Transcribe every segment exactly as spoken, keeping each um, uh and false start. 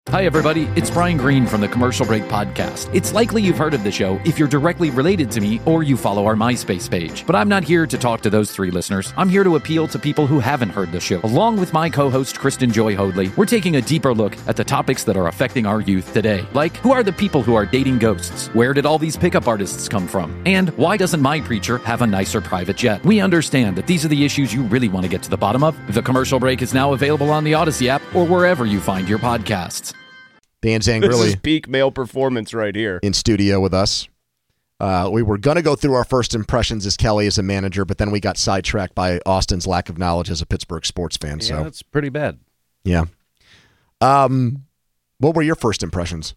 Hi, everybody. It's Brian Green from the Commercial Break Podcast. It's likely you've heard of the show if you're directly related to me or you follow our MySpace page. But I'm not here to talk to those three listeners. I'm here to appeal to people who haven't heard the show. Along with my co-host, Kristen Joy Hoadley, we're taking a deeper look at the topics that are affecting our youth today. Like, who are the people who are dating ghosts? Where did all these pickup artists come from? And why doesn't my preacher have a nicer private jet? We understand that these are the issues you really want to get to the bottom of. The Commercial Break is now available on the Odyssey app or wherever you find your podcasts. Dan Zangrilli. This is peak male performance right here. In studio with us. Uh, we were going to go through our first impressions as Kelly as a manager, but then we got sidetracked by Austin's lack of knowledge as a Pittsburgh sports fan. Yeah, so that's pretty bad. Yeah. Um, what were your first impressions?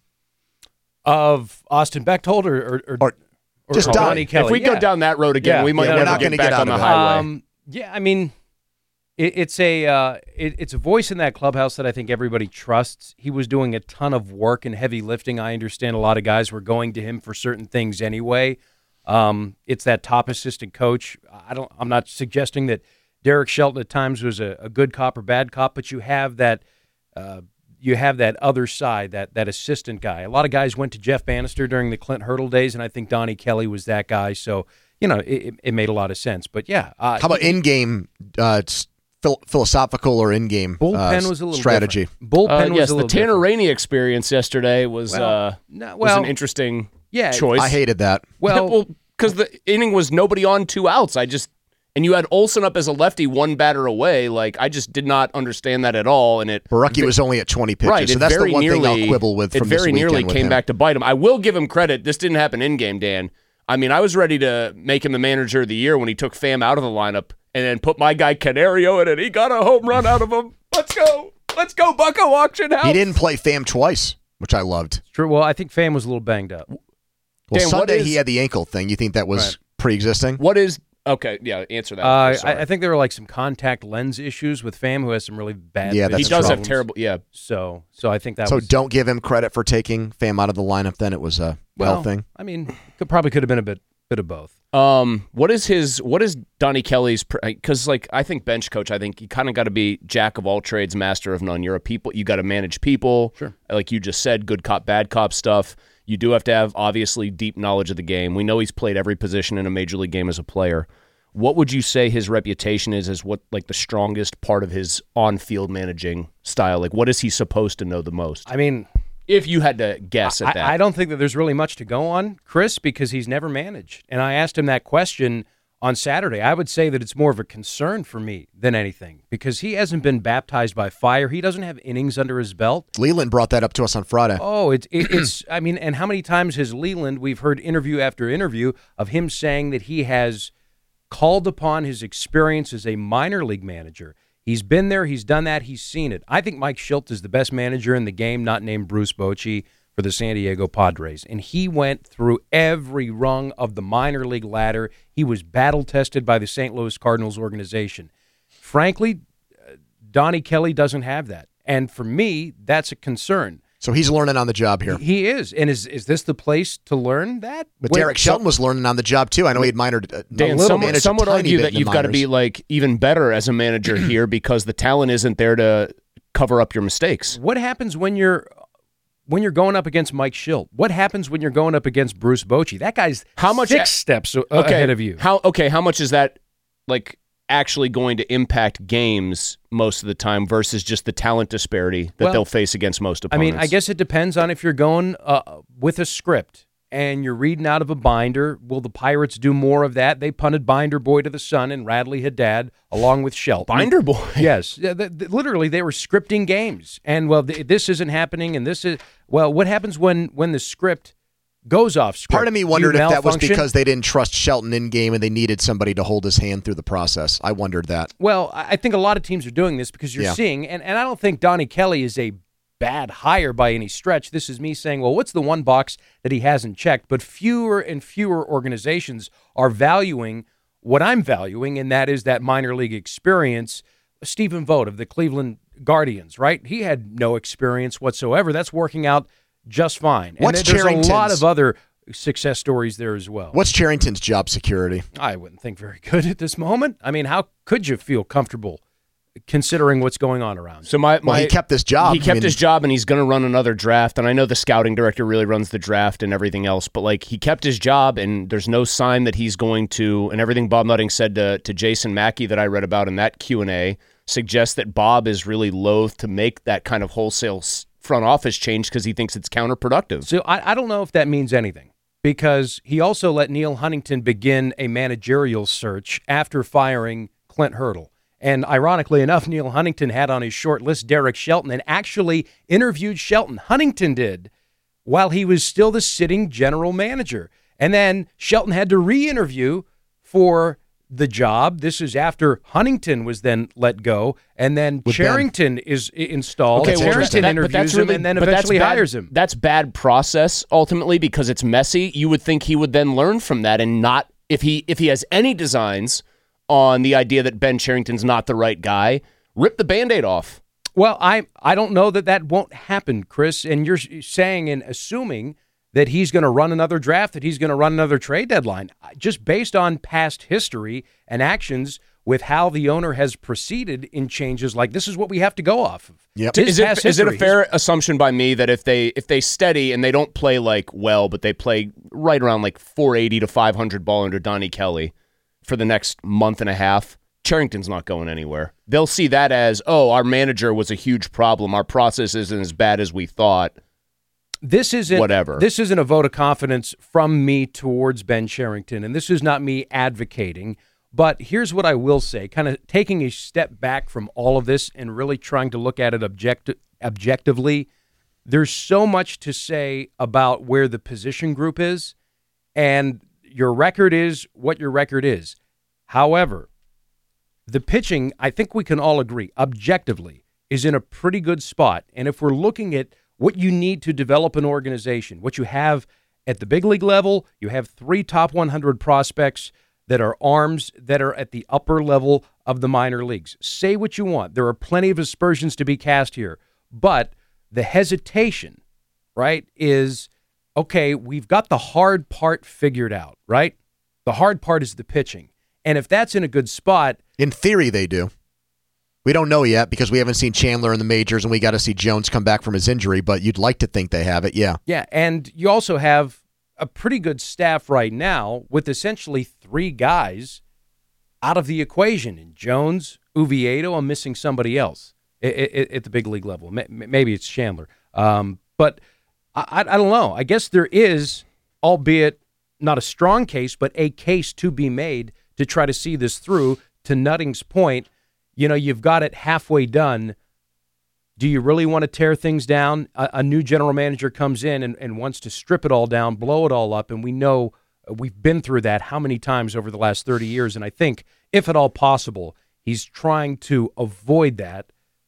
Of Austin Bechtold or, or, or, Or or just or Donnie Donnie Kelly? If we yeah. go down that road again, Yeah. we might Yeah, we're never not get gonna back get out on the of it. highway. Um, yeah, I mean, it, it's a uh, it, it's a voice in that clubhouse that I think everybody trusts. He was doing a ton of work and heavy lifting. I understand a lot of guys were going to him for certain things anyway. Um, it's that top assistant coach. I don't. I'm not suggesting that Derek Shelton at times was a, a good cop or bad cop, but you have that. Uh, you have that other side, that that assistant guy. A lot of guys went to Jeff Bannister during the Clint Hurdle days, and I think Donnie Kelly was that guy. So, you know, it, it made a lot of sense. But, yeah. Uh, How about he- in-game uh, phil- philosophical or in-game Bullpen uh, was a little strategy? different. Bullpen Uh, was yes, a the little Tanner different. Rainey experience yesterday was Well, uh, no, was well, an interesting yeah, choice. I hated that. Well, well, because the inning was nobody on, two outs. I just and you had Olsen up as a lefty, one batter away. Like I just did not understand that at all. And it Barucki was only at twenty pitches, right. so it that's the very one nearly, thing I'll quibble with It from very this nearly weekend with came him. back to bite him. I will give him credit. This didn't happen in game, Dan. I mean, I was ready to make him the manager of the year when he took Pham out of the lineup and then put my guy Canario in it. He got a home run out of him. Let's go. Let's go, Bucko Auction House. He didn't play Pham twice, which I loved. True. Well, I think Pham was a little banged up. Well, Dan, what Sunday is- he had the ankle thing. You think that was Right. pre-existing? What is okay? Yeah, answer that. Uh, first, sorry. I, I think there were like some contact lens issues with Pham, who has some really bad. Yeah, vision that's he does problems. have terrible. Yeah, So, so I think that So was don't give him credit for taking Pham out of the lineup. Then it was a well well thing. I mean, could probably could have been a bit bit of both. Um, what is his? What is Donnie Kelly's? Because like I think bench coach, I think you kind of got to be jack of all trades, master of none. You're a people. You got to manage people. Sure. Like you just said, good cop, bad cop stuff. You do have to have obviously deep knowledge of the game. We know he's played every position in a major league game as a player. What would you say his reputation is as what like the strongest part of his on-field managing style? Like what is he supposed to know the most? I mean, If you had to guess at I, that, I don't think that there's really much to go on, Chris, because he's never managed. And I asked him that question on Saturday. I would say that it's more of a concern for me than anything because he hasn't been baptized by fire. He doesn't have innings under his belt. Leland brought that up to us on Friday. Oh, it's it, it's. I mean, and how many times has Leland? We've heard interview after interview of him saying that he has called upon his experience as a minor league manager. He's been there. He's done that. He's seen it. I think Mike Shildt is the best manager in the game, not named Bruce Bochy, for the San Diego Padres. And he went through every rung of the minor league ladder. He was battle-tested by the Saint Louis Cardinals organization. Frankly, uh, Donnie Kelly doesn't have that. And for me, that's a concern. So he's learning on the job here. He is. And is is this the place to learn that? But Wait, Derek Shelton was learning on the job too. I know he had minor. Uh, Dan, little some, managed some a would tiny argue bit that in the you've got to be minors. like even better as a manager here because the talent isn't there to cover up your mistakes. What happens when you're when you're going up against Mike Shildt? What happens when you're going up against Bruce Bochy? That guy's How much six a- steps a- Okay, ahead of you. How okay? How much is that like actually going to impact games most of the time versus just the talent disparity that Well, they'll face against most I opponents? mean, I guess it depends on if you're going uh, with a script and you're reading out of a binder. Will the Pirates do more of that? They punted Binder Boy to the sun and Radley Haddad along with Shelton. Binder Boy. Yes. Yeah, th- th- literally, they were scripting games. And, well, th- this isn't happening and this is – well, what happens when, when the script goes off script? Part of me Do you wondered if that was malfunction? because they didn't trust Shelton in game and they needed somebody to hold his hand through the process. I wondered that. Well, I I think a lot of teams are doing this because you're Yeah. seeing, and, and I don't think Donnie Kelly is a bad hire by any stretch. This is me saying, well, what's the one box that he hasn't checked? But fewer and fewer organizations are valuing what I'm valuing, and that is that minor league experience. Stephen Vogt of the Cleveland Guardians, right? He had no experience whatsoever. That's working out just fine. And What's there's a lot Cherington's- of other success stories there as well. What's Cherington's job security? I wouldn't think very good at this moment. I mean, how could you feel comfortable considering what's going on around. So my, my well, he kept his job. He kept I mean, his job, and he's going to run another draft. And I know the scouting director really runs the draft and everything else, but like he kept his job, and there's no sign that he's going to. And everything Bob Nutting said to to Jason Mackey that I read about in that Q and A suggests that Bob is really loath to make that kind of wholesale front office change because he thinks it's counterproductive. So I, I don't know if that means anything, because he also let Neil Huntington begin a managerial search after firing Clint Hurdle. And ironically enough, Neil Huntington had on his short list Derek Shelton and actually interviewed Shelton. Huntington did, while he was still the sitting general manager. And then Shelton had to re-interview for the job. This is after Huntington was then let go, and then With Charrington Ben. is installed. Okay, well, Charrington that, interviews but that's him really, and then but eventually that's bad, hires him. That's bad process ultimately because it's messy. You would think he would then learn from that and not if he if he has any designs on the idea that Ben Charrington's not the right guy, rip the Band-Aid off. Well, I I don't know that that won't happen, Chris. And you're saying and assuming that he's going to run another draft, that he's going to run another trade deadline. Just based on past history and actions with how the owner has proceeded in changes like this is what we have to go off of. Yep. Is it, past is it a history. fair assumption by me that if they if they steady and they don't play like well, but they play right around like four eighty to five hundred ball under Donnie Kelly for the next month and a half, Charrington's not going anywhere. They'll see that as, oh, our manager was a huge problem. Our process isn't as bad as we thought. This isn't Whatever. This isn't a vote of confidence from me towards Ben Charrington, and this is not me advocating. But here's what I will say, kind of taking a step back from all of this and really trying to look at it object- objectively. There's so much to say about where the position group is, and your record is what your record is. However, the pitching, I think we can all agree, objectively, is in a pretty good spot. And if we're looking at what you need to develop an organization, what you have at the big league level, you have three top one hundred prospects that are arms that are at the upper level of the minor leagues. Say what you want. There are plenty of aspersions to be cast here. But the hesitation, right, is, okay, we've got the hard part figured out, right? The hard part is the pitching. And if that's in a good spot... In theory, they do. We don't know yet because we haven't seen Chandler in the majors, and we got to see Jones come back from his injury, but you'd like to think they have it, yeah. Yeah, and you also have a pretty good staff right now with essentially three guys out of the equation. In Jones, Oviedo, I'm missing somebody else at, at, at the big league level. Maybe it's Chandler. Um, but I, I don't know. I guess there is, albeit not a strong case, but a case to be made to try to see this through. To Nutting's point, you know, you've got it halfway done. Do you really want to tear things down? A, a new general manager comes in and, and wants to strip it all down, blow it all up, and we know we've been through that how many times over the last thirty years, and I think, if at all possible, he's trying to avoid that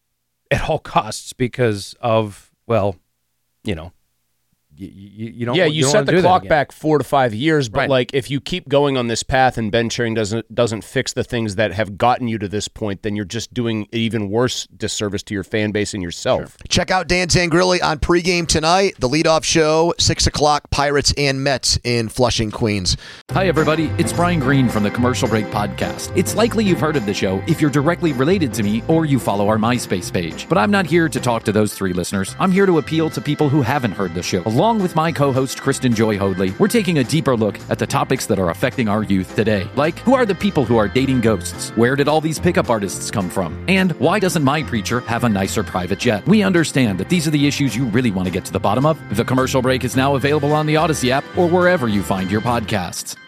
at all costs because of, well, you know, You, you, you don't. Yeah, you, you don't set wanna the do that clock again. back four to five years, but Right. like if you keep going on this path and Ben Charrington doesn't doesn't fix the things that have gotten you to this point, then you're just doing an even worse disservice to your fan base and yourself. Sure. Check out Dan Zangrilli on pregame tonight. The leadoff show, six o'clock, Pirates and Mets in Flushing, Queens. Hi, everybody. It's Brian Green from the Commercial Break Podcast. It's likely you've heard of the show if you're directly related to me or you follow our MySpace page. But I'm not here to talk to those three listeners. I'm here to appeal to people who haven't heard the show. Along with my co-host, Kristen Joy Hoadley, we're taking a deeper look at the topics that are affecting our youth today. Like, who are the people who are dating ghosts? Where did all these pickup artists come from? And why doesn't my preacher have a nicer private jet? We understand that these are the issues you really want to get to the bottom of. The Commercial Break is now available on the Odyssey app or wherever you find your podcasts.